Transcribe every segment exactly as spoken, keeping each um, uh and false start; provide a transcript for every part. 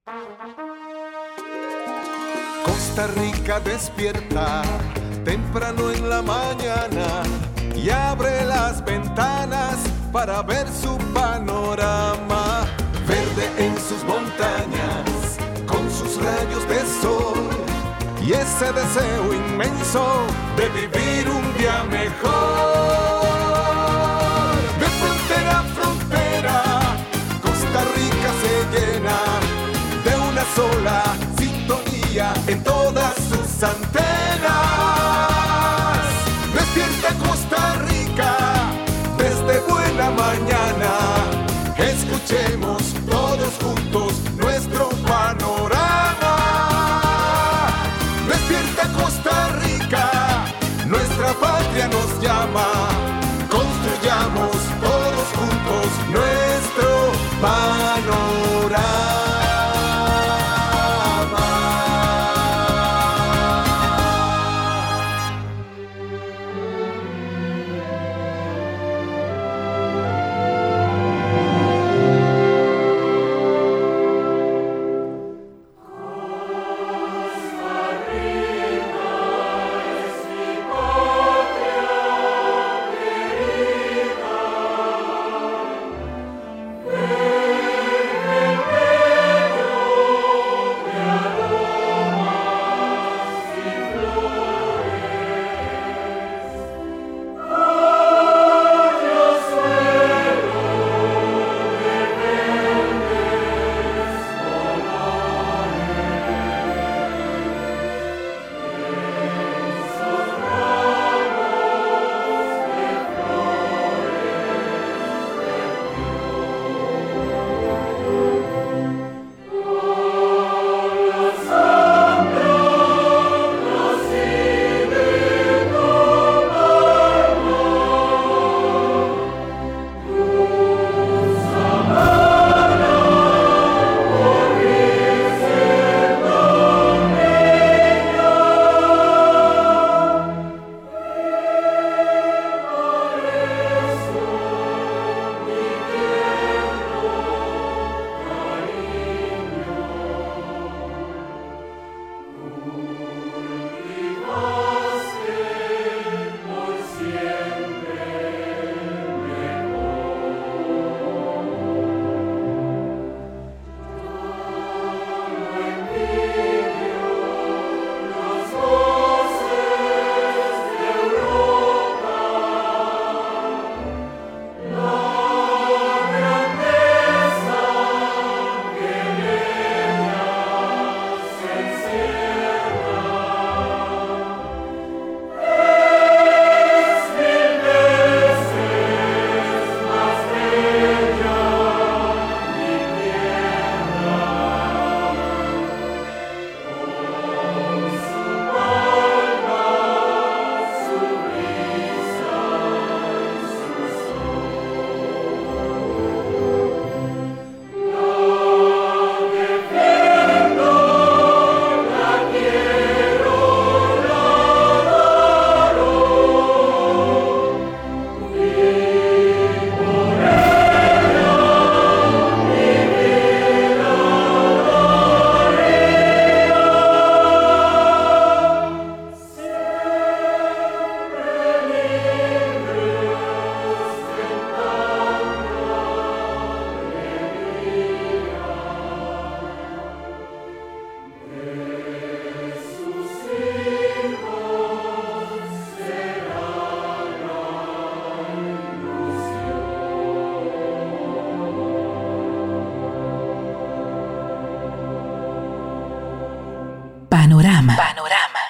Costa Rica despierta temprano en la mañana y abre las ventanas para ver su panorama. Verde en sus montañas, con sus rayos de sol y ese deseo inmenso de vivir un día mejor. De frontera a frontera, Costa Rica se llena de una sola sintonía en todas sus antenas. Despierta Costa Rica desde buena mañana. Escuchemos todos juntos nuestro panorama. Despierta Costa Rica, nuestra patria nos llama. Construyamos todos juntos nuestro panorama. Panorama. Panorama.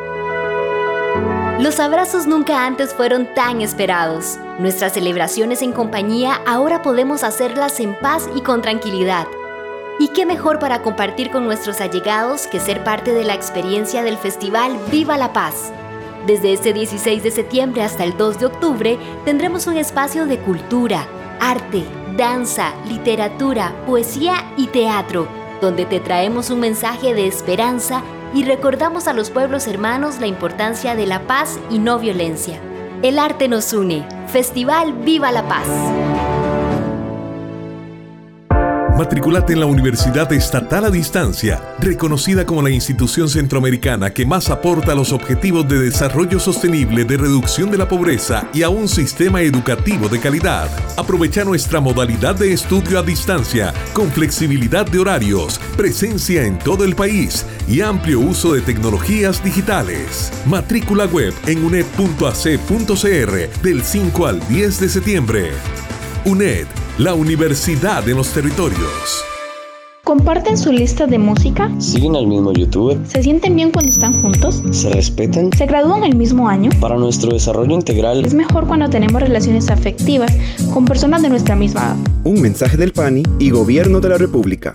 Los abrazos nunca antes fueron tan esperados. Nuestras celebraciones en compañía ahora podemos hacerlas en paz y con tranquilidad. ¿Y qué mejor para compartir con nuestros allegados que ser parte de la experiencia del Festival Viva la Paz? Desde este dieciséis de septiembre hasta el dos de octubre tendremos un espacio de cultura, arte, danza, literatura, poesía y teatro, donde te traemos un mensaje de esperanza y recordamos a los pueblos hermanos la importancia de la paz y no violencia. El arte nos une. Festival Viva la Paz. Matriculate en la Universidad Estatal a Distancia, reconocida como la institución centroamericana que más aporta a los objetivos de desarrollo sostenible, de reducción de la pobreza y a un sistema educativo de calidad. Aprovecha nuestra modalidad de estudio a distancia, con flexibilidad de horarios, presencia en todo el país y amplio uso de tecnologías digitales. Matrícula web en uned punto a c punto c r del cinco al diez de septiembre. UNED, la Universidad de los Territorios. ¿Comparten su lista de música? ¿Siguen al mismo youtuber? ¿Se sienten bien cuando están juntos? ¿Se respetan? ¿Se gradúan el mismo año? Para nuestro desarrollo integral es mejor cuando tenemos relaciones afectivas con personas de nuestra misma edad. Un mensaje del P A N I y Gobierno de la República.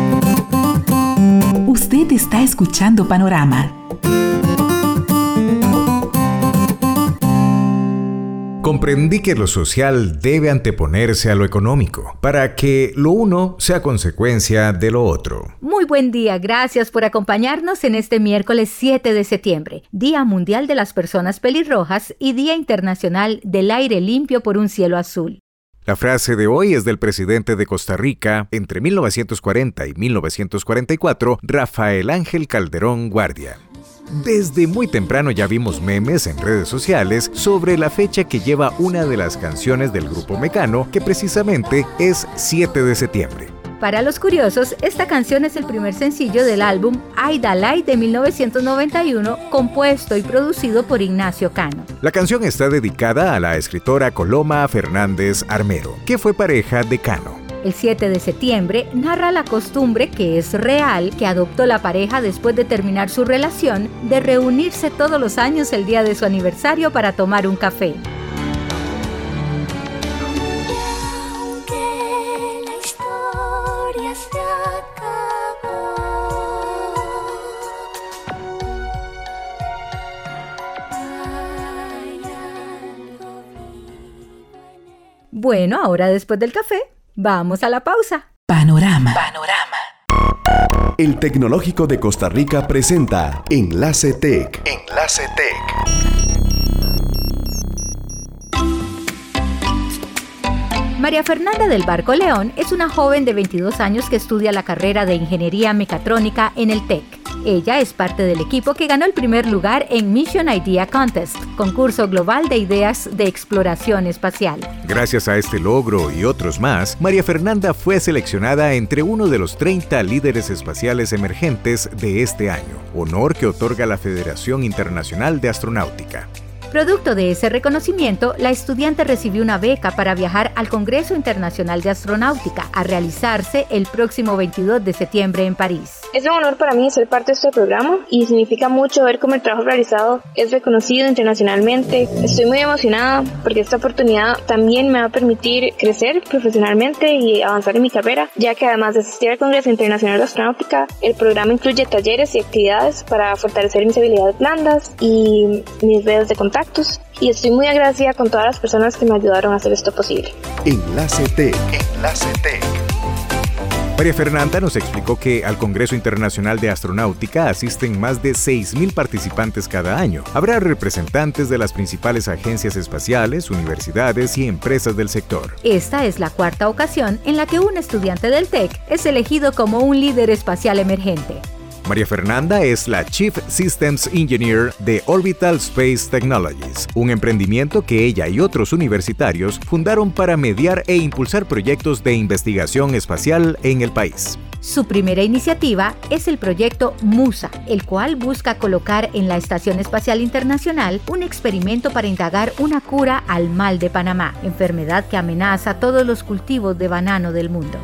Usted está escuchando Panorama. Comprendí que lo social debe anteponerse a lo económico, para que lo uno sea consecuencia de lo otro. Muy buen día, gracias por acompañarnos en este miércoles siete de septiembre, Día Mundial de las Personas Pelirrojas y Día Internacional del Aire Limpio por un Cielo Azul. La frase de hoy es del presidente de Costa Rica entre mil novecientos cuarenta y mil novecientos cuarenta y cuatro, Rafael Ángel Calderón Guardia. Desde muy temprano ya vimos memes en redes sociales sobre la fecha que lleva una de las canciones del grupo Mecano, que precisamente es siete de septiembre. Para los curiosos, esta canción es el primer sencillo del álbum Ay Dalai de mil novecientos noventa y uno, compuesto y producido por Ignacio Cano. La canción está dedicada a la escritora Coloma Fernández Armero, que fue pareja de Cano. El siete de septiembre narra la costumbre, que es real, que adoptó la pareja después de terminar su relación, de reunirse todos los años el día de su aniversario para tomar un café. Bueno, ahora después del café, vamos a la pausa. Panorama. Panorama. El Tecnológico de Costa Rica presenta Enlace Tech. Enlace Tech. María Fernanda del Barco León es una joven de veintidós años que estudia la carrera de Ingeniería Mecatrónica en el TEC. Ella es parte del equipo que ganó el primer lugar en Mission Idea Contest, concurso global de ideas de exploración espacial. Gracias a este logro y otros más, María Fernanda fue seleccionada entre uno de los treinta líderes espaciales emergentes de este año, honor que otorga la Federación Internacional de Astronáutica. Producto de ese reconocimiento, la estudiante recibió una beca para viajar al Congreso Internacional de Astronáutica, a realizarse el próximo veintidós de septiembre en París. Es un honor para mí ser parte de este programa y significa mucho ver cómo el trabajo realizado es reconocido internacionalmente. Estoy muy emocionada porque esta oportunidad también me va a permitir crecer profesionalmente y avanzar en mi carrera, ya que además de asistir al Congreso Internacional de Astronáutica, el programa incluye talleres y actividades para fortalecer mis habilidades blandas y mis redes de contacto. Y estoy muy agradecida con todas las personas que me ayudaron a hacer esto posible. Enlace Tech. Enlace Tech. María Fernanda nos explicó que al Congreso Internacional de Astronáutica asisten más de seis mil participantes cada año. Habrá representantes de las principales agencias espaciales, universidades y empresas del sector. Esta es la cuarta ocasión en la que un estudiante del TEC es elegido como un líder espacial emergente. María Fernanda es la Chief Systems Engineer de Orbital Space Technologies, un emprendimiento que ella y otros universitarios fundaron para mediar e impulsar proyectos de investigación espacial en el país. Su primera iniciativa es el proyecto MUSA, el cual busca colocar en la Estación Espacial Internacional un experimento para indagar una cura al mal de Panamá, enfermedad que amenaza todos los cultivos de banano del mundo.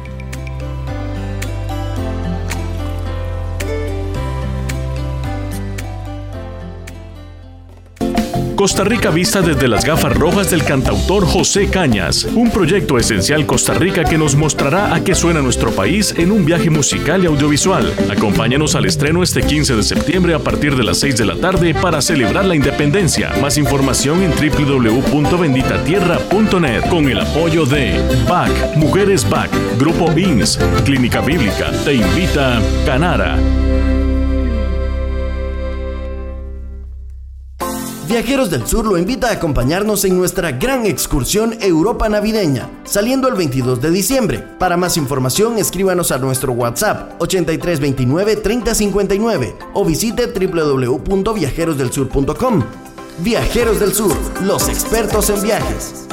Costa Rica vista desde las gafas rojas del cantautor José Cañas, un proyecto esencial Costa Rica que nos mostrará a qué suena nuestro país en un viaje musical y audiovisual. Acompáñanos al estreno este quince de septiembre a partir de las seis de la tarde para celebrar la independencia. Más información en doble u doble u doble u punto bendita tierra punto net con el apoyo de B A C, Mujeres B A C, Grupo I N S, Clínica Bíblica, Te Invita, Canara. Viajeros del Sur lo invita a acompañarnos en nuestra gran excursión Europa Navideña, saliendo el veintidós de diciembre. Para más información, escríbanos a nuestro WhatsApp ochenta y tres veintinueve treinta cincuenta y nueve o visite doble u doble u doble u punto viajeros del sur punto com. Viajeros del Sur, los expertos en viajes.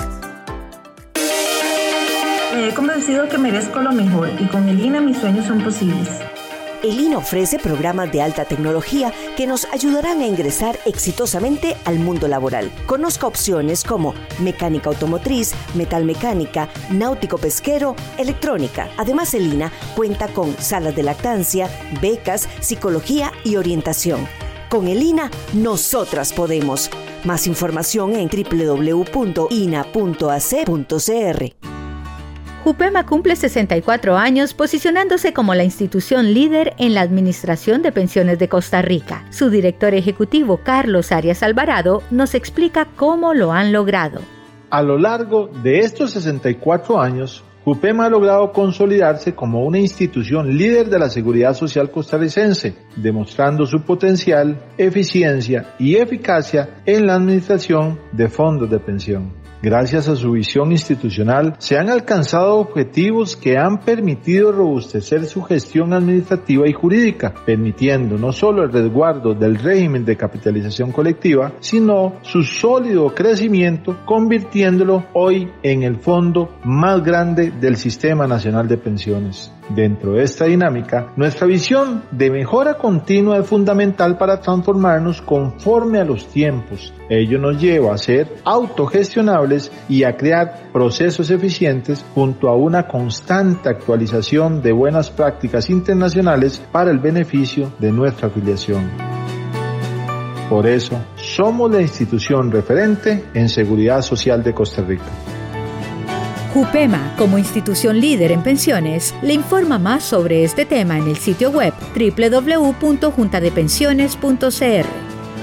Me he convencido que merezco lo mejor y con el I N A mis sueños son posibles. El I N A ofrece programas de alta tecnología que nos ayudarán a ingresar exitosamente al mundo laboral. Conozca opciones como mecánica automotriz, metalmecánica, náutico-pesquero, electrónica. Además, el I N A cuenta con salas de lactancia, becas, psicología y orientación. Con el I N A, nosotras podemos. Más información en doble u doble u doble u punto i n a punto a c punto c r. Jupema cumple sesenta y cuatro años posicionándose como la institución líder en la administración de pensiones de Costa Rica. Su director ejecutivo, Carlos Arias Alvarado, nos explica cómo lo han logrado. A lo largo de estos sesenta y cuatro años, Jupema ha logrado consolidarse como una institución líder de la seguridad social costarricense, demostrando su potencial, eficiencia y eficacia en la administración de fondos de pensión. Gracias a su visión institucional, se han alcanzado objetivos que han permitido robustecer su gestión administrativa y jurídica, permitiendo no solo el resguardo del régimen de capitalización colectiva, sino su sólido crecimiento, convirtiéndolo hoy en el fondo más grande del Sistema Nacional de Pensiones. Dentro de esta dinámica, nuestra visión de mejora continua es fundamental para transformarnos conforme a los tiempos. Ello nos lleva a ser autogestionables y a crear procesos eficientes junto a una constante actualización de buenas prácticas internacionales para el beneficio de nuestra afiliación. Por eso, somos la institución referente en seguridad social de Costa Rica. Jupema, como institución líder en pensiones, le informa más sobre este tema en el sitio web doble u doble u doble u punto junta de pensiones punto c r.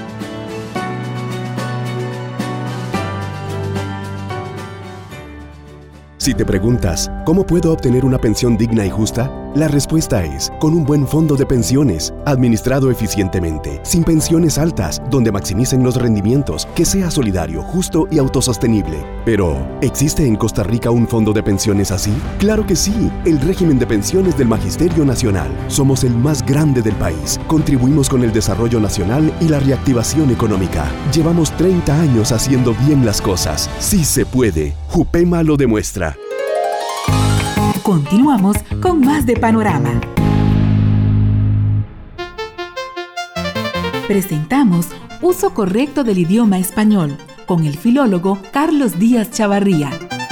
Si te preguntas, ¿cómo puedo obtener una pensión digna y justa? La respuesta es, con un buen fondo de pensiones, administrado eficientemente, sin pensiones altas, donde maximicen los rendimientos, que sea solidario, justo y autosostenible. Pero, ¿existe en Costa Rica un fondo de pensiones así? ¡Claro que sí! El régimen de pensiones del Magisterio Nacional. Somos el más grande del país. Contribuimos con el desarrollo nacional y la reactivación económica. Llevamos treinta años haciendo bien las cosas. ¡Sí se puede! Jupema lo demuestra. Continuamos con más de Panorama. Presentamos Uso Correcto del Idioma Español con el filólogo Carlos Díaz Chavarría.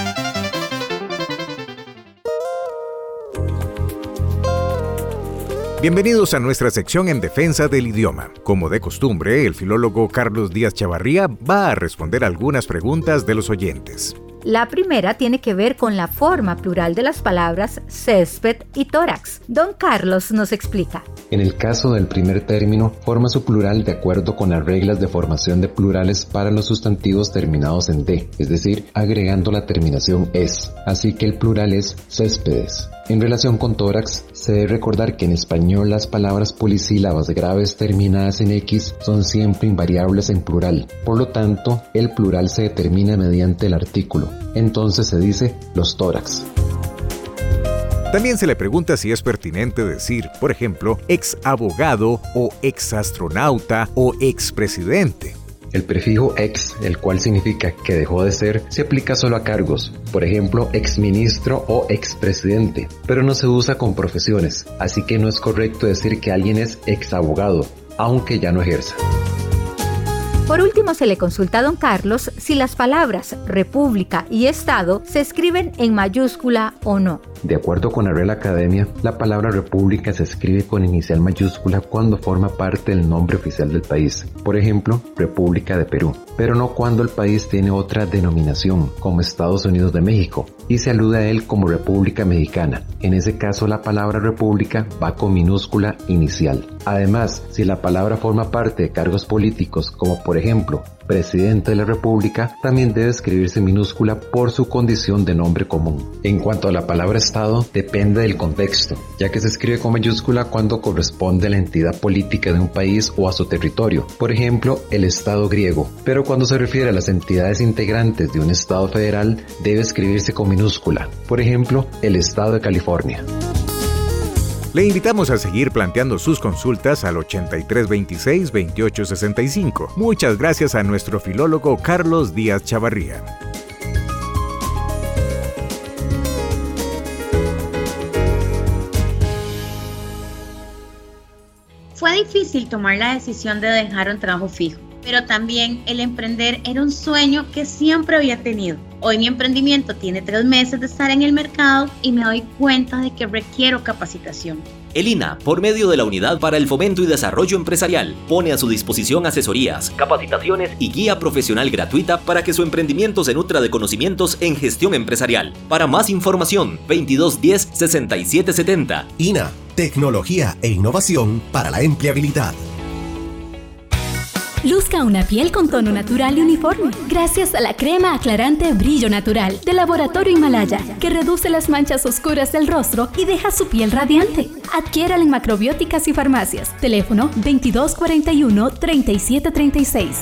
Bienvenidos a nuestra sección en defensa del idioma. Como de costumbre, el filólogo Carlos Díaz Chavarría va a responder algunas preguntas de los oyentes. La primera tiene que ver con la forma plural de las palabras césped y tórax. Don Carlos nos explica. En el caso del primer término, forma su plural de acuerdo con las reglas de formación de plurales para los sustantivos terminados en D, es decir, agregando la terminación es. Así que el plural es céspedes. En relación con tórax, se debe recordar que en español las palabras polisílabas graves terminadas en X son siempre invariables en plural. Por lo tanto, el plural se determina mediante el artículo. Entonces se dice los tórax. También se le pregunta si es pertinente decir, por ejemplo, ex abogado o ex astronauta o ex presidente. El prefijo ex, el cual significa que dejó de ser, se aplica solo a cargos, por ejemplo, exministro o expresidente, pero no se usa con profesiones, así que no es correcto decir que alguien es ex abogado, aunque ya no ejerza. Por último, se le consulta a don Carlos si las palabras república y estado se escriben en mayúscula o no. De acuerdo con la Real Academia, la palabra república se escribe con inicial mayúscula cuando forma parte del nombre oficial del país, por ejemplo, República de Perú, pero no cuando el país tiene otra denominación, como Estados Unidos de México, y se alude a él como República Mexicana. En ese caso, la palabra república va con minúscula inicial. Además, si la palabra forma parte de cargos políticos, como por ejemplo, Presidente de la República también debe escribirse en minúscula por su condición de nombre común. En cuanto a la palabra Estado, depende del contexto, ya que se escribe con mayúscula cuando corresponde a la entidad política de un país o a su territorio, por ejemplo, el Estado griego. Pero cuando se refiere a las entidades integrantes de un Estado federal, debe escribirse con minúscula, por ejemplo, el Estado de California. Le invitamos a seguir planteando sus consultas al ochenta y tres veintiséis veintiocho sesenta y cinco. Muchas gracias a nuestro filólogo Carlos Díaz Chavarría. Fue difícil tomar la decisión de dejar un trabajo fijo, pero también el emprender era un sueño que siempre había tenido. Hoy mi emprendimiento tiene tres meses de estar en el mercado y me doy cuenta de que requiero capacitación. El I N A, por medio de la Unidad para el Fomento y Desarrollo Empresarial, pone a su disposición asesorías, capacitaciones y guía profesional gratuita para que su emprendimiento se nutra de conocimientos en gestión empresarial. Para más información, veintidós diez sesenta y siete setenta. I N A, tecnología e innovación para la empleabilidad. Luzca una piel con tono natural y uniforme, gracias a la crema aclarante Brillo Natural de Laboratorio Himalaya, que reduce las manchas oscuras del rostro y deja su piel radiante. Adquiérala en macrobióticas y farmacias. Teléfono veintidós cuarenta y uno treinta y siete treinta y seis.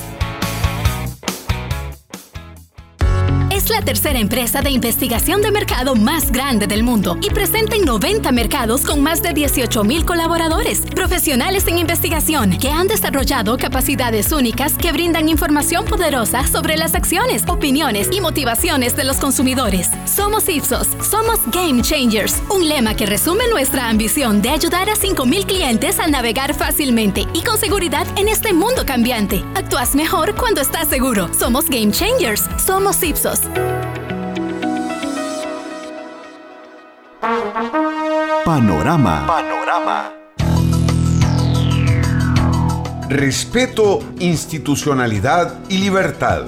Es la tercera empresa de investigación de mercado más grande del mundo y presente en noventa mercados con más de dieciocho mil colaboradores, profesionales en investigación que han desarrollado capacidades únicas que brindan información poderosa sobre las acciones, opiniones y motivaciones de los consumidores. Somos Ipsos, somos Game Changers, un lema que resume nuestra ambición de ayudar a cinco mil clientes a navegar fácilmente y con seguridad en este mundo cambiante. Actúas mejor cuando estás seguro. Somos Game Changers, somos Ipsos. Panorama. Panorama. Respeto, institucionalidad y libertad.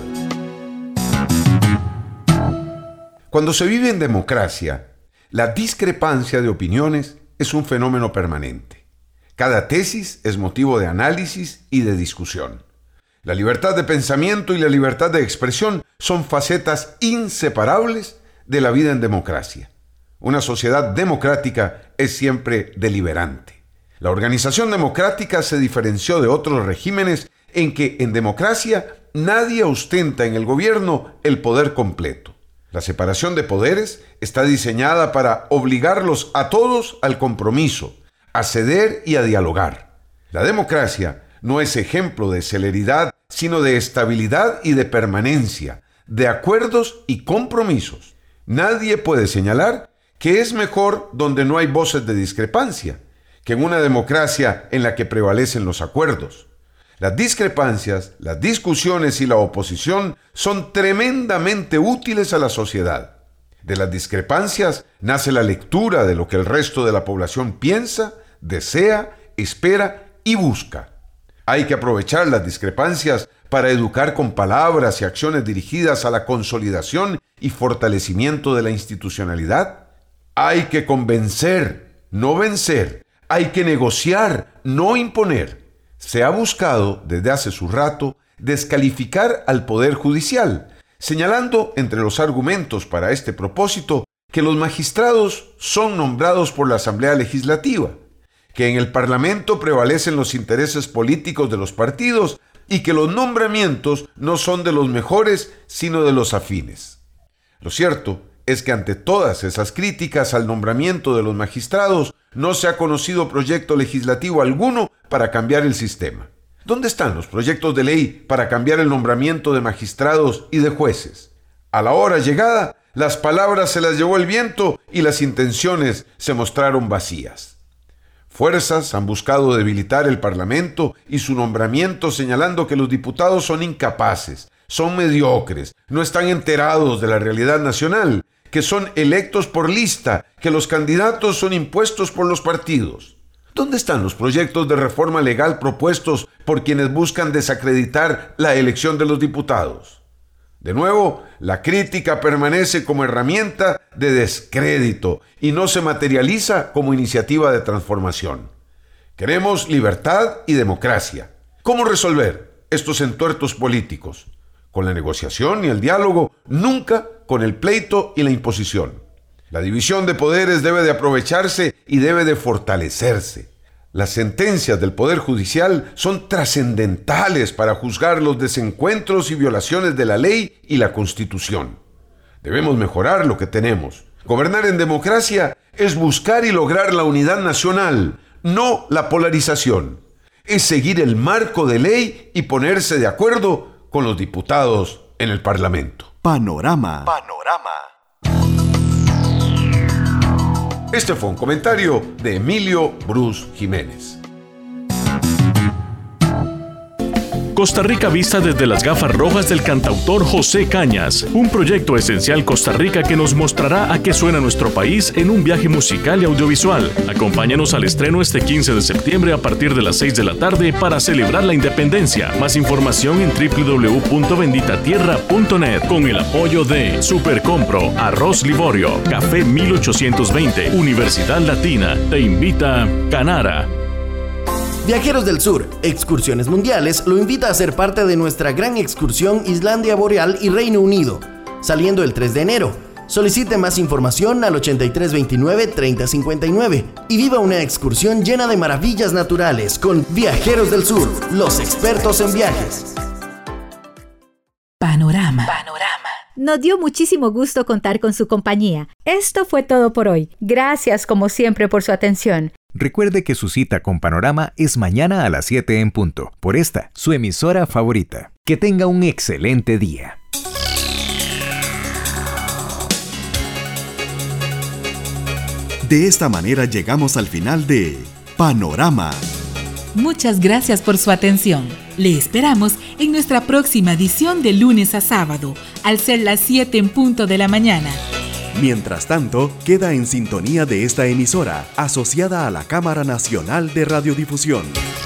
Cuando se vive en democracia, la discrepancia de opiniones es un fenómeno permanente. Cada tesis es motivo de análisis y de discusión. La libertad de pensamiento y la libertad de expresión son facetas inseparables de la vida en democracia. Una sociedad democrática es siempre deliberante. La organización democrática se diferenció de otros regímenes en que en democracia nadie ostenta en el gobierno el poder completo. La separación de poderes está diseñada para obligarlos a todos al compromiso, a ceder y a dialogar. La democracia no es ejemplo de celeridad, sino de estabilidad y de permanencia, de acuerdos y compromisos. Nadie puede señalar que es mejor donde no hay voces de discrepancia, que en una democracia en la que prevalecen los acuerdos. Las discrepancias, las discusiones y la oposición son tremendamente útiles a la sociedad. De las discrepancias nace la lectura de lo que el resto de la población piensa, desea, espera y busca. Hay que aprovechar las discrepancias para educar con palabras y acciones dirigidas a la consolidación y fortalecimiento de la institucionalidad. Hay que convencer, no vencer. Hay que negociar, no imponer. Se ha buscado, desde hace su rato, descalificar al Poder Judicial, señalando entre los argumentos para este propósito que los magistrados son nombrados por la Asamblea Legislativa, que en el Parlamento prevalecen los intereses políticos de los partidos y que los nombramientos no son de los mejores, sino de los afines. Lo cierto es que ante todas esas críticas al nombramiento de los magistrados, no se ha conocido proyecto legislativo alguno para cambiar el sistema. ¿Dónde están los proyectos de ley para cambiar el nombramiento de magistrados y de jueces? A la hora llegada, las palabras se las llevó el viento y las intenciones se mostraron vacías. Fuerzas han buscado debilitar el Parlamento y su nombramiento, señalando que los diputados son incapaces, son mediocres, no están enterados de la realidad nacional, que son electos por lista, que los candidatos son impuestos por los partidos. ¿Dónde están los proyectos de reforma legal propuestos por quienes buscan desacreditar la elección de los diputados? De nuevo, la crítica permanece como herramienta de descrédito y no se materializa como iniciativa de transformación. Queremos libertad y democracia. ¿Cómo resolver? estos entuertos políticos, con la negociación y el diálogo, nunca con el pleito y la imposición. La división de poderes debe de aprovecharse y debe de fortalecerse. Las sentencias del Poder Judicial son trascendentales para juzgar los desencuentros y violaciones de la ley y la Constitución. Debemos mejorar lo que tenemos. Gobernar en democracia es buscar y lograr la unidad nacional, no la polarización. Es seguir el marco de ley y ponerse de acuerdo con los diputados en el Parlamento. Panorama. Panorama. Este fue un comentario de Emilio Bruce Jiménez. Costa Rica vista desde las gafas rojas del cantautor José Cañas, un proyecto esencial Costa Rica que nos mostrará a qué suena nuestro país en un viaje musical y audiovisual. Acompáñanos al estreno este quince de septiembre a partir de las seis de la tarde para celebrar la independencia. Más información en doble u doble u doble u punto bendita tierra punto net con el apoyo de Supercompro, Arroz Liborio, Café mil ochocientos veinte, Universidad Latina, Te Invita Canara. Viajeros del Sur, Excursiones Mundiales, lo invita a ser parte de nuestra gran excursión Islandia Boreal y Reino Unido, saliendo el tres de enero. Solicite más información al ochenta y tres veintinueve treinta cincuenta y nueve y viva una excursión llena de maravillas naturales con Viajeros del Sur, los expertos en viajes. Panorama. Panorama. Nos dio muchísimo gusto contar con su compañía. Esto fue todo por hoy. Gracias como siempre por su atención. Recuerde que su cita con Panorama es mañana a las siete en punto, por esta, su emisora favorita. Que tenga un excelente día. De esta manera llegamos al final de Panorama. Muchas gracias por su atención. Le esperamos en nuestra próxima edición de lunes a sábado, al ser las siete en punto de la mañana. Mientras tanto, queda en sintonía de esta emisora, asociada a la Cámara Nacional de Radiodifusión.